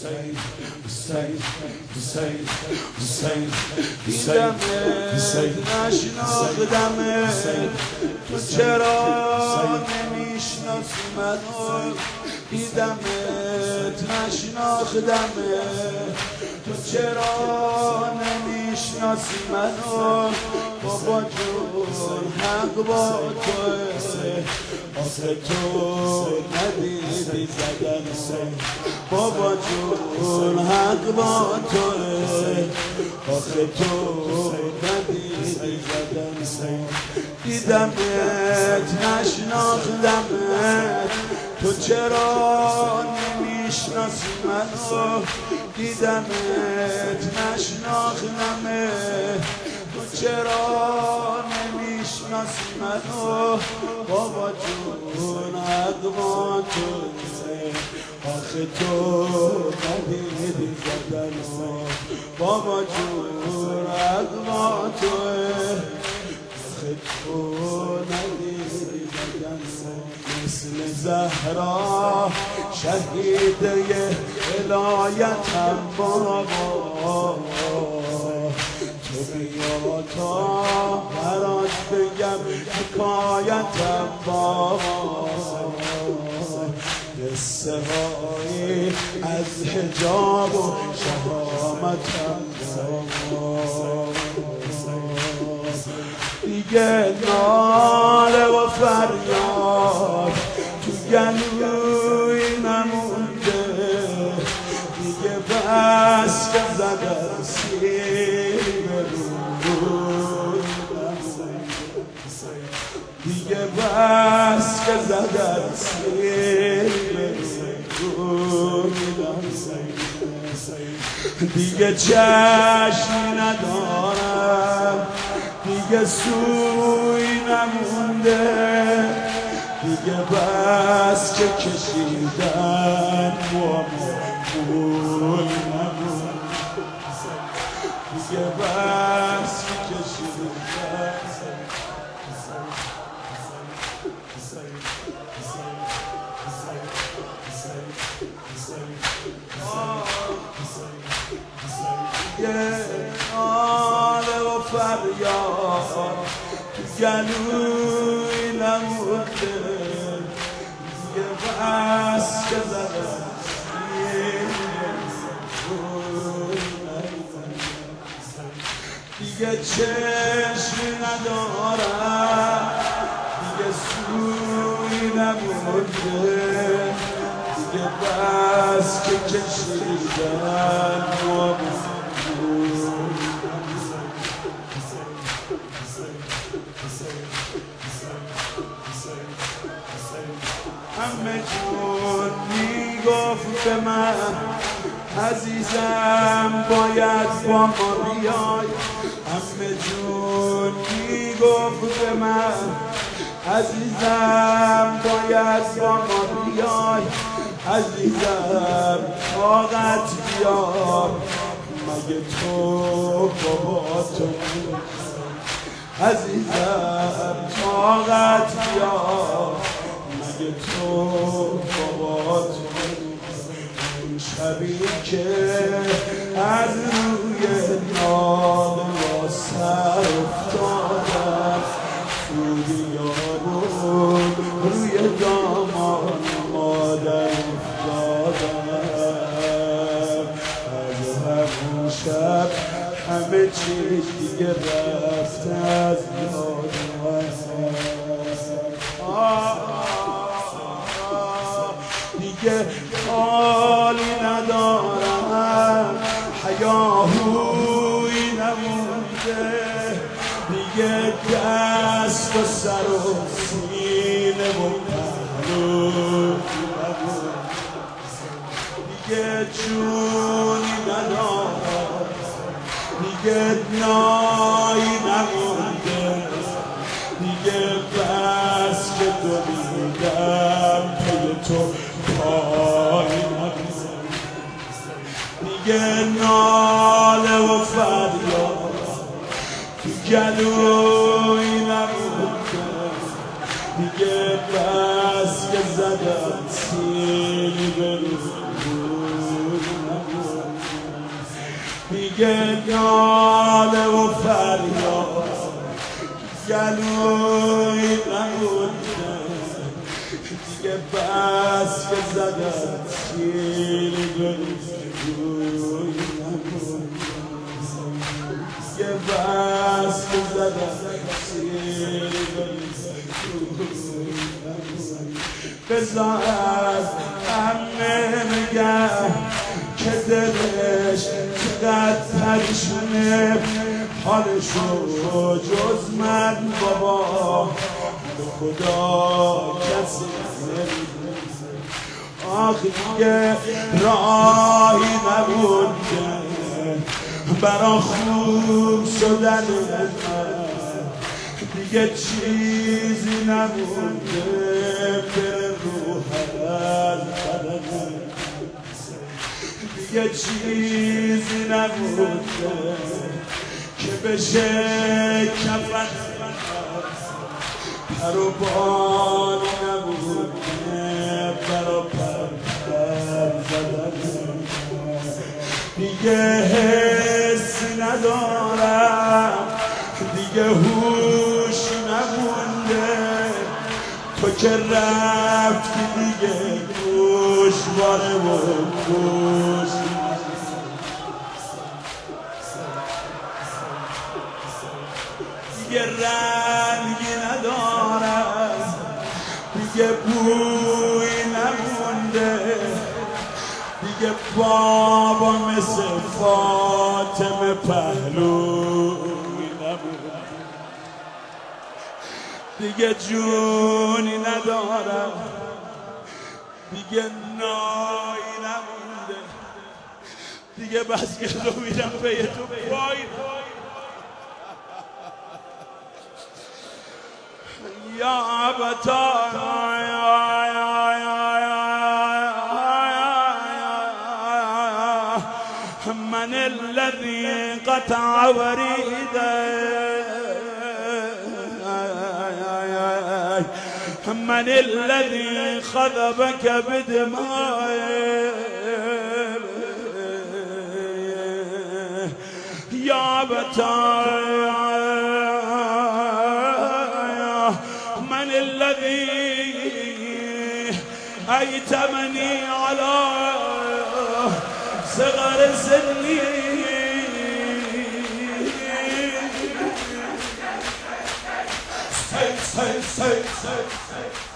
نشناختمت تو چرا نمیشناسی منو دیدمت نشناختمت تو چرا نمیشناسی منو بابا جون حق با توه آخه تو ندیدی زدن بابا جون حق با توه آخه تو ندیدی زدن دیدمت نشناختمت تو چرا نمیشناسی منو دیدمت نشناختمت تو چرا نمیشناسی منو بابا جون حق با توه آخه تو ندیدی زدن بابا جون حق با توه آخه تو ندیدی زدن مثل زهرا شهیده ولایتم بابا تو بیا تا برات بگم حکایتم بابا قصه هایی از حجاب و شهامتم بابا دیگه ناله و فریاد تو گلوی نمونده دیگه بس که زدن سیم روی دیگه بس که زدن سیم روی دیگه چشمی ندارم دیگه سوی نمونده دیگه بس که کشیدن موی نمونده دیگه بس که کشیدن ناله و فریاد تو گلوی نمونده دیگه بس که زدن دیگه چشمی ندارم دیگه سوی نمونده دیگه بس که کشیدن همه جون میگفت به من عزیزم باید با ما بیای همه جون میگفت به من عزیزم باید با ما بیای عزیزم طاقت بیار مگه تو بابا تو عزیزم طاقت بیار مگه تو بابا تو اون شبی که از روی نام با سر افتادم روی یارون روی دامان مادر افتادم از همون شب همه چیز دیگه رفت از یادم دیگه حالی ندارم حیاهوی نمونده دیگه دست و سر و سینه و پهلو دیگه جونی ندارم دیگه نایی نمونده دیگه بس که تو دیدم پی تو پایی نمونده دیگه ناله و فریاد تو گلوی نمونده دیگه بس که زدم سیلی به روی دیگه ناله و فریاد گلوی نمونده، دیگه بس که زدن سیل گلوی نمونده، دیگه بس که زدن سیل گلوی بذار همه میگم که دلش چقدر پریشونه، حالشو جز من بابا به خدا کسی نمیدونه. آخه دیگه راهی نبوده برا خوب شدن من، دیگه چیزی نبوده بره رو هر بدن، دیگه چیزی نبوده که بشه کفن، پر و بانی نبوده برا پر زدن، دیگه حسی ندارم، دیگه هوشی نمونده، تو که رفتی دیگه گوشواره و گوش دیگه رنگی ندارم، دیگه بوی نمونده، دیگه بابا مثل فاطمه پهلوی نمونده، دیگه جونی ندارم، دیگه نایی نمونده، دیگه بس که رو میرم به تو وای یا ابتا من الذي قطع وريدي، من الذي خذبك بدمائه، يا ابتاه من الذي أيتمني على صغر سني، say